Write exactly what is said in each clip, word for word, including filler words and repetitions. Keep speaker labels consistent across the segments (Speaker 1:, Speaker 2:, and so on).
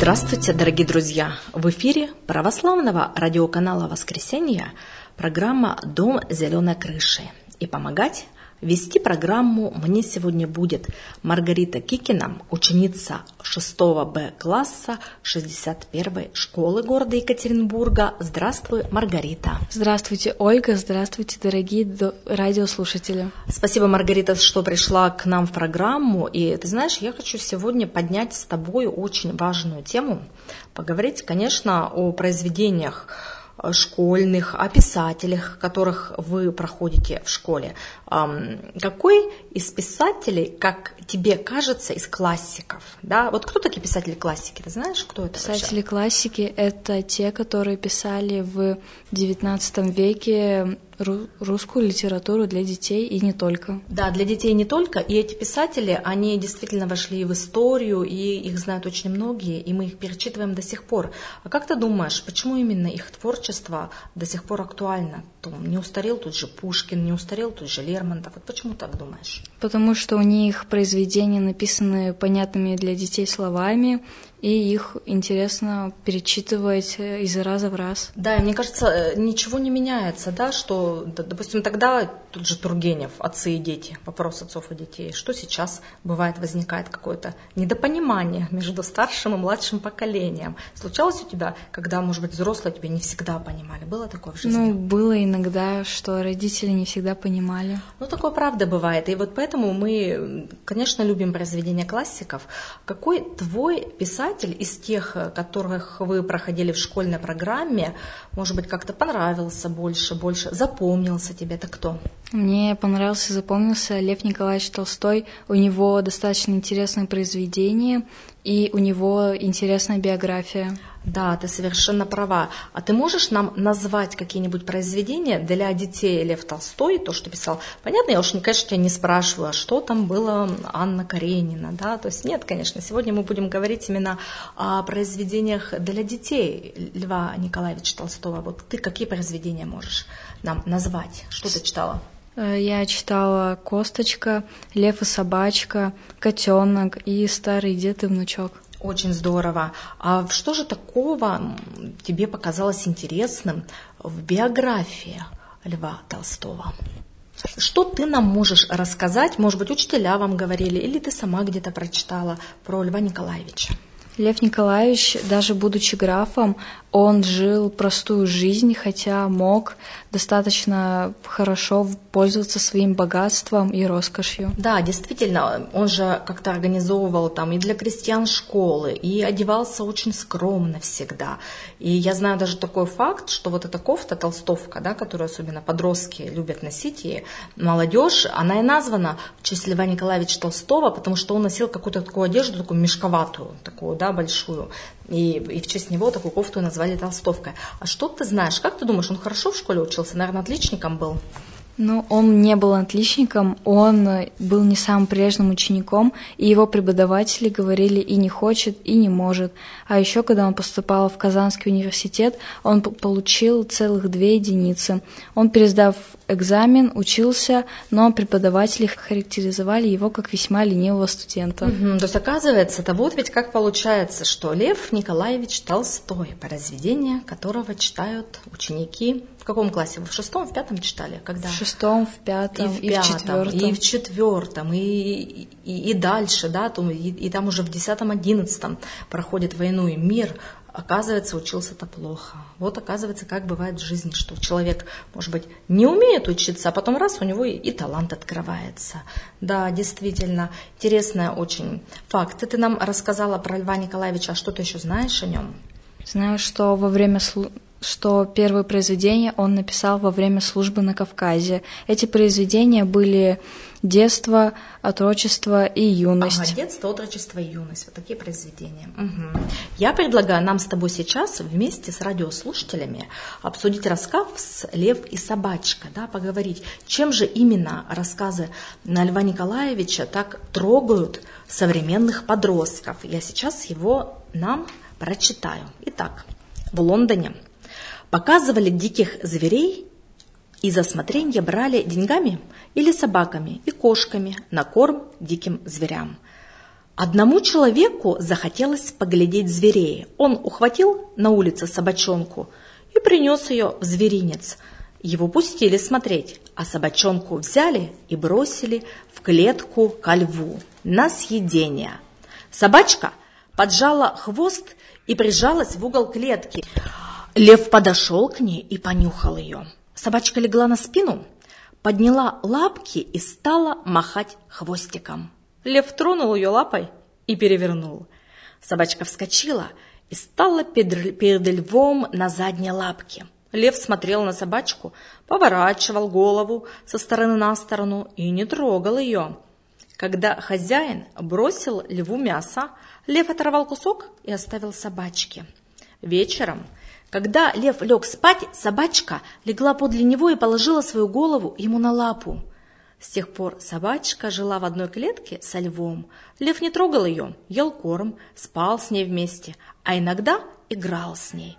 Speaker 1: Здравствуйте, дорогие друзья! В эфире православного радиоканала «Воскресенье» программа «Дом зеленой крыши». И помогать вести программу мне сегодня будет Маргарита Кикина, ученица шестого Б класса шестьдесят первой школы города Екатеринбурга. Здравствуй, Маргарита.
Speaker 2: Здравствуйте, Ольга. Здравствуйте, дорогие радиослушатели.
Speaker 1: Спасибо, Маргарита, что пришла к нам в программу. И ты знаешь, я хочу сегодня поднять с тобой очень важную тему. Поговорить, конечно, о произведениях школьных, о писателях, которых вы проходите в школе. Какой из писателей, как тебе кажется, из классиков? Да? Вот кто такие писатели классики? Ты знаешь, кто это?
Speaker 2: Писатели классики — это те, которые писали в девятнадцатом веке русскую литературу для детей и не только.
Speaker 1: Да, для детей не только. И эти писатели, они действительно вошли в историю, и их знают очень многие, и мы их перечитываем до сих пор. А как ты думаешь, почему именно их творчество до сих пор актуально? Не устарел тут же Пушкин, не устарел тут же Лермонтов. Вот почему так думаешь?
Speaker 2: Потому что у них произведения написаны понятными для детей словами, и их интересно перечитывать из раза в раз.
Speaker 1: Да, и мне кажется, ничего не меняется, да, что, допустим, тогда тут же Тургенев, отцы и дети, вопрос отцов и детей, что сейчас бывает, возникает какое-то недопонимание между старшим и младшим поколением. Случалось у тебя, когда, может быть, взрослые тебя не всегда понимали? Было такое в жизни?
Speaker 2: Ну, было иногда, что родители не всегда понимали.
Speaker 1: Ну, такое правда бывает, и вот поэтому мы, конечно, любим произведения классиков. Какой твой писатель из тех, которых вы проходили в школьной программе, может быть, как-то понравился больше, больше запомнился тебе? Это кто?
Speaker 2: Мне понравился, запомнился Лев Николаевич Толстой. У него достаточно интересное произведение, и у него интересная биография.
Speaker 1: Да, ты совершенно права. А ты можешь нам назвать какие-нибудь произведения для детей? Лев Толстой, то, что писал? Понятно, я уж, конечно, тебя не спрашиваю, а что там было Анна Каренина, да? То есть нет, конечно, сегодня мы будем говорить именно о произведениях для детей Льва Николаевича Толстого. Вот ты какие произведения можешь нам назвать? Что ты читала?
Speaker 2: Я читала «Косточка», «Лев и собачка», «Котенок» и «Старый дед и внучок».
Speaker 1: Очень здорово. А что же такого тебе показалось интересным в биографии Льва Толстого? Что ты нам можешь рассказать? Может быть, учителя вам говорили, или ты сама где-то прочитала про Льва Николаевича?
Speaker 2: Лев Николаевич, даже будучи графом, он жил простую жизнь, хотя мог достаточно хорошо пользоваться своим богатством и роскошью.
Speaker 1: Да, действительно, он же как-то организовывал там и для крестьян школы, и одевался очень скромно всегда. И я знаю даже такой факт, что вот эта кофта, толстовка, да, которую особенно подростки любят носить, и молодежь, она и названа в честь Льва Николаевича Толстого, потому что он носил какую-то такую одежду, такую мешковатую, такую, да, большую. И, и в честь него такую кофту назвали толстовкой. А что ты знаешь? Как ты думаешь, он хорошо в школе учился? Наверное, отличником был?
Speaker 2: Ну, он не был отличником, он был не самым прилежным учеником, и его преподаватели говорили и не хочет, и не может. А еще, когда он поступал в Казанский университет, он получил целых две единицы. Он, пересдав экзамен, учился, но преподаватели характеризовали его как весьма ленивого студента.
Speaker 1: Угу, то есть, оказывается, это вот ведь как получается, что Лев Николаевич Толстой, произведение которого читают ученики. В каком классе? Вы в шестом, в пятом читали? Когда?
Speaker 2: В шестом, в пятом, и в,
Speaker 1: и в
Speaker 2: пятом,
Speaker 1: четвертом. И в четвертом, и, и, и дальше, да, и, и там уже в десятом, одиннадцатом проходит войну, и мир, оказывается, учился-то плохо. Вот оказывается, как бывает в жизни, что человек, может быть, не умеет учиться, а потом раз, у него и, и талант открывается. Да, действительно, интересный очень факт. Ты нам рассказала про Льва Николаевича, а что ты еще знаешь о нем?
Speaker 2: Знаю, что во время слу... что первые произведения он написал во время службы на Кавказе. Эти произведения были «Детство», «Отрочество» и «Юность».
Speaker 1: Ага, «Детство», «Отрочество» и «Юность». Вот такие произведения. Угу. Я предлагаю нам с тобой сейчас вместе с радиослушателями обсудить рассказ «Лев и собачка», да, поговорить, чем же именно рассказы Льва Николаевича так трогают современных подростков. Я сейчас его нам прочитаю. Итак, в Лондоне показывали диких зверей и за смотренье брали деньгами или собаками и кошками на корм диким зверям. Одному человеку захотелось поглядеть зверей. Он ухватил на улице собачонку и принес ее в зверинец. Его пустили смотреть, а собачонку взяли и бросили в клетку ко льву на съедение. Собачка поджала хвост и прижалась в угол клетки. Лев подошел к ней и понюхал ее. Собачка легла на спину, подняла лапки и стала махать хвостиком. Лев тронул ее лапой и перевернул. Собачка вскочила и стала перед львом на задние лапки. Лев смотрел на собачку, поворачивал голову со стороны на сторону и не трогал ее. Когда хозяин бросил льву мясо, лев оторвал кусок и оставил собачке. Вечером, когда лев лег спать, собачка легла подле него и положила свою голову ему на лапу. С тех пор собачка жила в одной клетке со львом. Лев не трогал ее, ел корм, спал с ней вместе, а иногда играл с ней.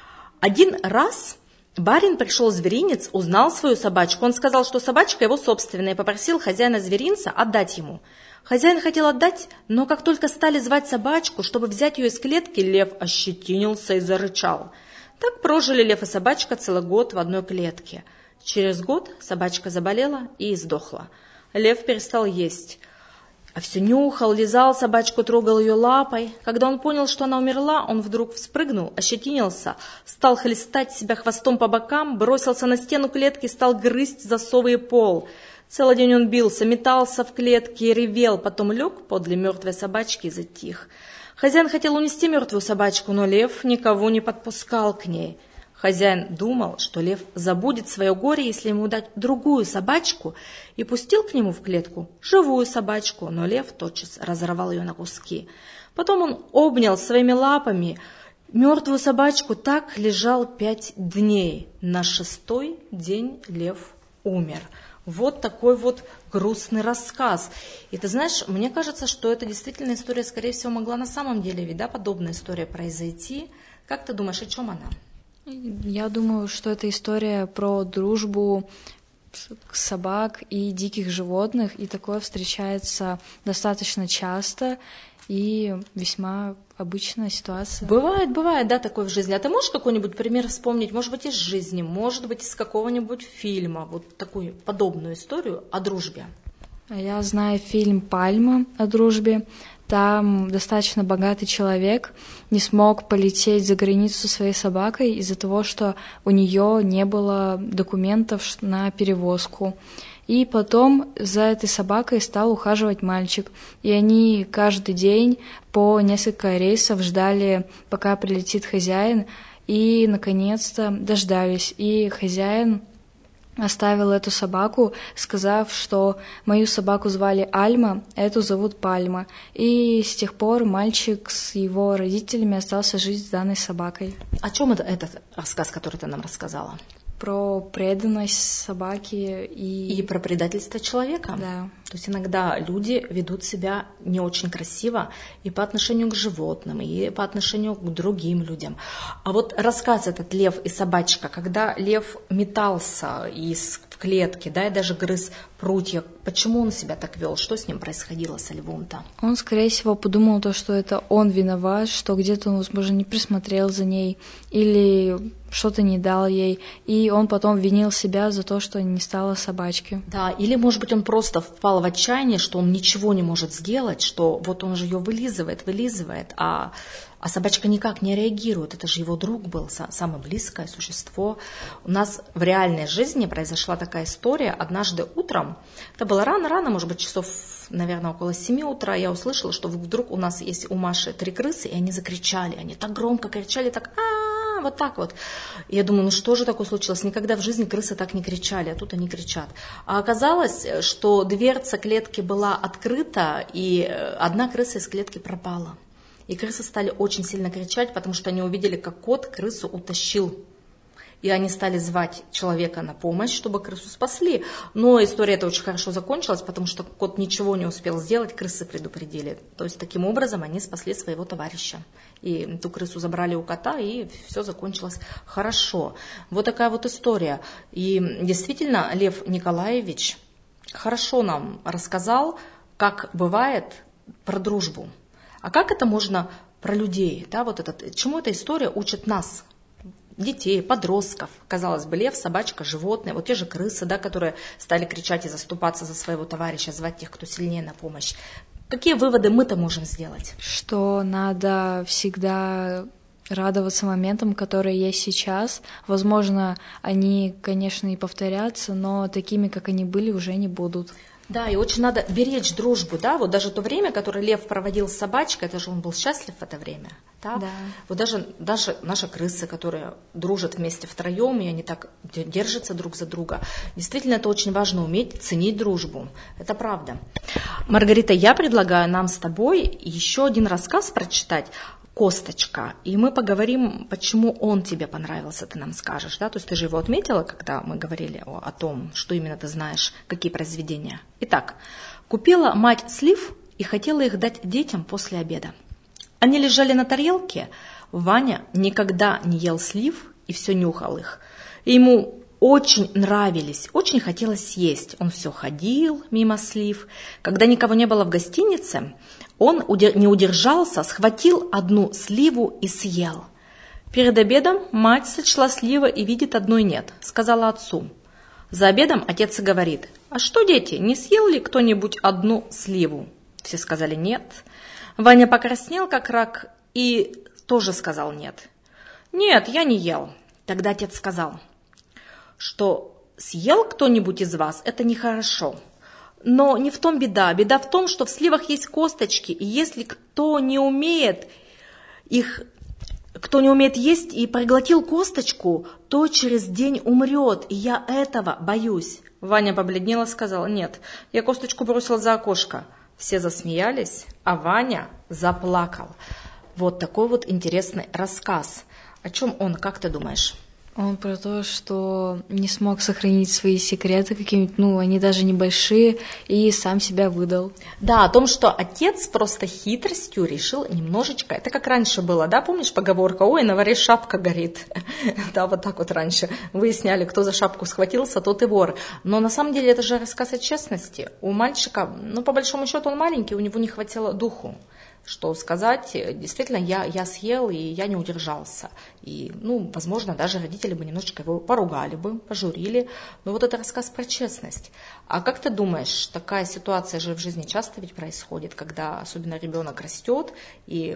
Speaker 1: Один раз барин пришел в зверинец, узнал свою собачку. Он сказал, что собачка его собственная, и попросил хозяина зверинца отдать ему. Хозяин хотел отдать, но как только стали звать собачку, чтобы взять ее из клетки, лев ощетинился и зарычал. Так прожили лев и собачка целый год в одной клетке. Через год собачка заболела и издохла. Лев перестал есть, а все нюхал, лизал собачку, трогал ее лапой. Когда он понял, что она умерла, он вдруг вспрыгнул, ощетинился, стал хлестать себя хвостом по бокам, бросился на стену клетки, стал грызть засовы и пол. Целый день он бился, метался в клетке и ревел, потом лег подле мертвой собачки и затих. Хозяин хотел унести мертвую собачку, но лев никого не подпускал к ней. Хозяин думал, что лев забудет свое горе, если ему дать другую собачку, и пустил к нему в клетку живую собачку, но лев тотчас разорвал ее на куски. Потом он обнял своими лапами мертвую собачку, так лежал пять дней. На шестой день лев умер. Вот такой вот грустный рассказ. И ты знаешь, мне кажется, что это действительно история, скорее всего, могла на самом деле, ведь, да, подобная история произойти. Как ты думаешь, о чем она?
Speaker 2: Я думаю, что это история про дружбу собак и диких животных, и такое встречается достаточно часто и весьма обычная ситуация.
Speaker 1: Бывает, бывает, да, такое в жизни. А ты можешь какой-нибудь пример вспомнить, может быть, из жизни, может быть, из какого-нибудь фильма, вот такую подобную историю о дружбе?
Speaker 2: Я знаю фильм «Пальма» о дружбе. Там достаточно богатый человек не смог полететь за границу со своей собакой из-за того, что у нее не было документов на перевозку. И потом за этой собакой стал ухаживать мальчик. И они каждый день по несколько рейсов ждали, пока прилетит хозяин, и наконец-то дождались. И хозяин оставил эту собаку, сказав, что мою собаку звали Альма, эту зовут Пальма. И с тех пор мальчик с его родителями остался жить с данной собакой.
Speaker 1: О чем это этот рассказ, который ты нам рассказала?
Speaker 2: Про преданность собаки и...
Speaker 1: И про предательство человека.
Speaker 2: Да.
Speaker 1: То есть иногда люди ведут себя не очень красиво и по отношению к животным, и по отношению к другим людям. А вот рассказ этот «Лев и собачка», когда лев метался из в клетке, да, и даже грыз прутья, почему он себя так вел? Что с ним происходило, со львом-то?
Speaker 2: Он, скорее всего, подумал, то, что это он виноват, что где-то он, возможно, не присмотрел за ней или что-то не дал ей, и он потом винил себя за то, что не стало собачки.
Speaker 1: Да, или, может быть, он просто впал в отчаяние, что он ничего не может сделать, что вот он же ее вылизывает, вылизывает, а, а собачка никак не реагирует. Это же его друг был, самое близкое существо. У нас в реальной жизни произошла такая история. Однажды утром, это было рано-рано, может быть, часов, наверное, около семи утра, я услышала, что вдруг у нас есть у Маши три крысы, и они закричали, они так громко кричали, так а вот так вот. И я думаю, ну что же такое случилось? Никогда в жизни крысы так не кричали, а тут они кричат. А оказалось, что дверца клетки была открыта, и одна крыса из клетки пропала. И крысы стали очень сильно кричать, потому что они увидели, как кот крысу утащил. И они стали звать человека на помощь, чтобы крысу спасли. Но история эта очень хорошо закончилась, потому что кот ничего не успел сделать, крысы предупредили. То есть таким образом они спасли своего товарища. И ту крысу забрали у кота, и все закончилось хорошо. Вот такая вот история. И действительно, Лев Николаевич хорошо нам рассказал, как бывает про дружбу. А как это можно про людей? Да, вот этот, чему эта история учит нас? Детей, подростков. Казалось бы, лев, собачка, животные, вот те же крысы, да, которые стали кричать и заступаться за своего товарища, звать тех, кто сильнее, на помощь. Какие выводы мы-то можем сделать?
Speaker 2: Что надо всегда радоваться моментам, которые есть сейчас. Возможно, они, конечно, и повторятся, но такими, как они были, уже не будут.
Speaker 1: Да, и очень надо беречь дружбу, да, вот даже то время, которое лев проводил с собачкой, это же он был счастлив в это время, да.
Speaker 2: Да.
Speaker 1: Вот даже, даже наши крысы, которые дружат вместе втроем, и они так держатся друг за друга, действительно, это очень важно, уметь ценить дружбу, это правда. Маргарита, я предлагаю нам с тобой еще один рассказ прочитать, «Косточка», и мы поговорим, почему он тебе понравился, ты нам скажешь, да, то есть ты же его отметила, когда мы говорили о, о том, что именно ты знаешь, какие произведения. Итак, купила мать слив и хотела их дать детям после обеда. Они лежали на тарелке, Ваня никогда не ел слив и все нюхал их, и ему очень нравились, очень хотелось съесть, он все ходил мимо слив, когда никого не было в гостинице, он не удержался, схватил одну сливу и съел. Перед обедом мать сочла сливы и видит, одной нет, сказала отцу. За обедом отец и говорит: «А что, дети, не съел ли кто-нибудь одну сливу?» Все сказали «нет». Ваня покраснел, как рак, и тоже сказал «нет». «Нет, я не ел». Тогда отец сказал, что съел кто-нибудь из вас, это нехорошо. Но не в том беда. Беда в том, что в сливах есть косточки, и если кто не умеет их, кто не умеет есть и проглотил косточку, то через день умрет, и я этого боюсь. Ваня побледнела и сказала: «Нет, я косточку бросил за окошко». Все засмеялись, а Ваня заплакал. Вот такой вот интересный рассказ. О чем он, как ты думаешь?
Speaker 2: Он про то, что не смог сохранить свои секреты какие-нибудь, ну, они даже небольшие, и сам себя выдал.
Speaker 1: Да, о том, что отец просто хитростью решил немножечко, это как раньше было, да, помнишь поговорка: «Ой, на воре шапка горит». Да, вот так вот раньше выясняли, кто за шапку схватился, тот и вор. Но на самом деле это же рассказ о честности. У мальчика, ну, по большому счету он маленький, у него не хватило духу, что сказать, действительно, я, я съел, и я не удержался. И, ну, возможно, даже родители бы немножечко его поругали бы, пожурили. Но вот это рассказ про честность. А как ты думаешь, такая ситуация же в жизни часто ведь происходит, когда особенно ребенок растет, и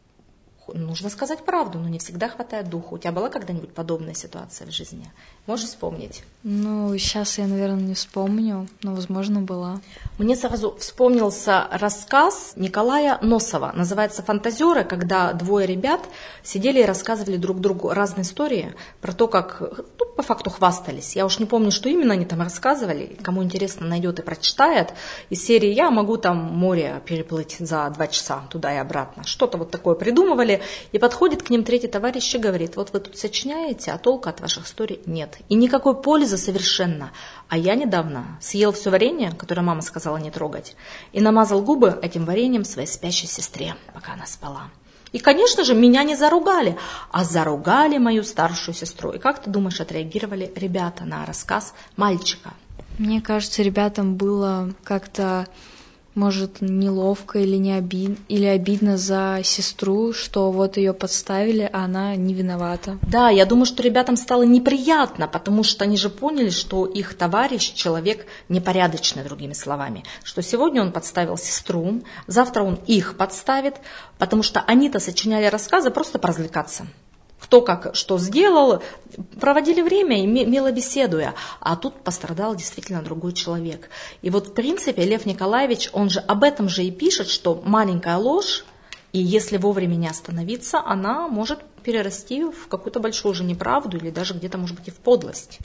Speaker 1: нужно сказать правду, но не всегда хватает духу. У тебя была когда-нибудь подобная ситуация в жизни? Можешь вспомнить?
Speaker 2: Ну, сейчас я, наверное, не вспомню, но, возможно, была.
Speaker 1: Мне сразу вспомнился рассказ Николая Носова. Называется «Фантазеры», когда двое ребят сидели и рассказывали друг другу разные истории про то, как, ну, по факту хвастались. Я уж не помню, что именно они там рассказывали. Кому интересно, найдет и прочитает. Из серии «Я могу там море переплыть за два часа туда и обратно». Что-то вот такое придумывали. И подходит к ним третий товарищ и говорит: «Вот вы тут сочиняете, а толка от ваших историй нет. И никакой пользы совершенно. А я недавно съел все варенье, которое мама сказала не трогать, и намазал губы этим вареньем своей спящей сестре, пока она спала. И, конечно же, меня не заругали, а заругали мою старшую сестру». И как ты думаешь, отреагировали ребята на рассказ мальчика?
Speaker 2: Мне кажется, ребятам было как-то, может, неловко или, не обид... или обидно за сестру, что вот ее подставили, а она не виновата.
Speaker 1: Да, я думаю, что ребятам стало неприятно, потому что они же поняли, что их товарищ человек непорядочный, другими словами, что сегодня он подставил сестру, завтра он их подставит, потому что они-то сочиняли рассказы просто поразвлекаться. Кто как что сделал, проводили время, мило беседуя, а тут пострадал действительно другой человек. И вот в принципе Лев Николаевич, он же об этом же и пишет, что маленькая ложь, и если вовремя не остановиться, она может перерасти в какую-то большую уже неправду или даже где-то, может быть, и в подлость.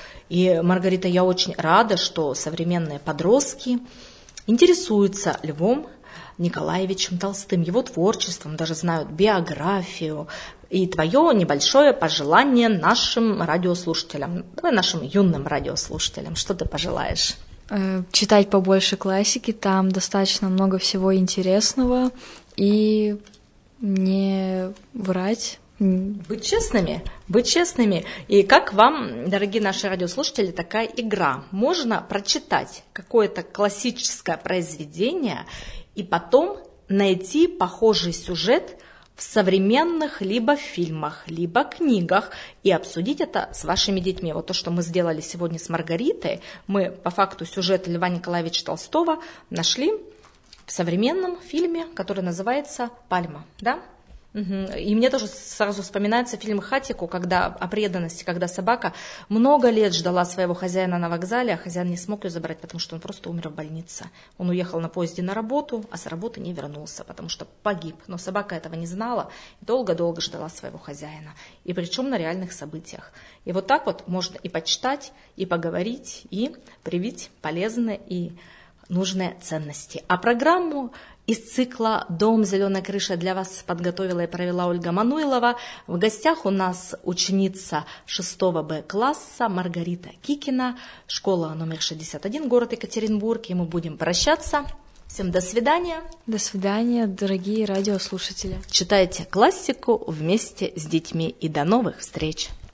Speaker 1: И, Маргарита, я очень рада, что современные подростки интересуются Львом Николаевичем Толстым, его творчеством, даже знают биографию. И твое небольшое пожелание нашим радиослушателям, давай нашим юным радиослушателям, что ты пожелаешь?
Speaker 2: Читать побольше классики, там достаточно много всего интересного, и не врать,
Speaker 1: Быть честными, быть честными. И как вам, дорогие наши радиослушатели, такая игра? Можно прочитать какое-то классическое произведение и потом найти похожий сюжет в современных либо фильмах, либо книгах и обсудить это с вашими детьми. Вот то, что мы сделали сегодня с Маргаритой, мы по факту сюжет Льва Николаевича Толстого нашли в современном фильме, который называется «Пальма». Да? И мне тоже сразу вспоминается фильм «Хатико», когда о преданности, когда собака много лет ждала своего хозяина на вокзале, а хозяин не смог ее забрать, потому что он просто умер в больнице. Он уехал на поезде на работу, а с работы не вернулся, потому что погиб. Но собака этого не знала и долго-долго ждала своего хозяина. И причем на реальных событиях. И вот так вот можно и почитать, и поговорить, и привить полезные и нужные ценности. А программу из цикла «Дом, зеленая крыша» для вас подготовила и провела Ольга Мануйлова. В гостях у нас ученица шестого Б класса Маргарита Кикина, школа номер шестьдесят один, город Екатеринбург. И мы будем прощаться. Всем до свидания.
Speaker 2: До свидания, дорогие радиослушатели.
Speaker 1: Читайте классику вместе с детьми и до новых встреч.